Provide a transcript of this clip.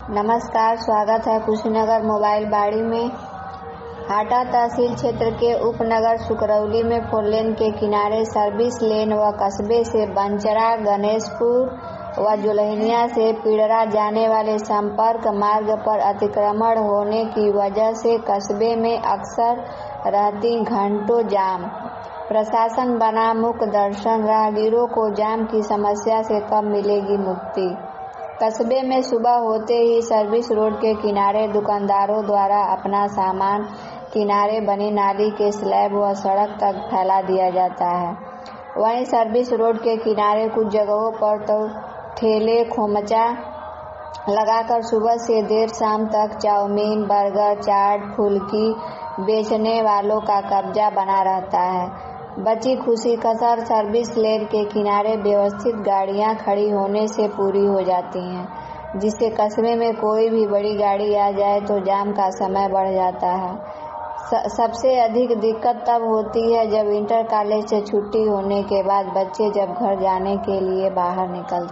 नमस्कार, स्वागत है कुशीनगर मोबाइल बाड़ी में। हाटा तहसील क्षेत्र के उपनगर सुकरौली में 4 लेन के किनारे सर्विस लेन व कस्बे से बंचरा, गणेशपुर व जुल्हिनिया से पिड़रा जाने वाले संपर्क मार्ग पर अतिक्रमण होने की वजह से कस्बे में अक्सर रहती घंटों जाम। प्रशासन बना मूक दर्शन, राहगीरों को जाम की समस्या से कब मिलेगी मुक्ति। कस्बे में सुबह होते ही सर्विस रोड के किनारे दुकानदारों द्वारा अपना सामान किनारे बनी नाली के स्लैब व सड़क तक फैला दिया जाता है। वहीं सर्विस रोड के किनारे कुछ जगहों पर तो ठेले खोमचा लगाकर सुबह से देर शाम तक चाउमीन, बर्गर, चाट, फुल्की बेचने वालों का कब्जा बना रहता है। बची खुशी कसर सर्विस लेन के किनारे व्यवस्थित गाड़ियां खड़ी होने से पूरी हो जाती हैं, जिससे कस्बे में कोई भी बड़ी गाड़ी आ जाए तो जाम का समय बढ़ जाता है। सबसे अधिक दिक्कत तब होती है जब इंटर कॉलेज से छुट्टी होने के बाद बच्चे जब घर जाने के लिए बाहर निकलते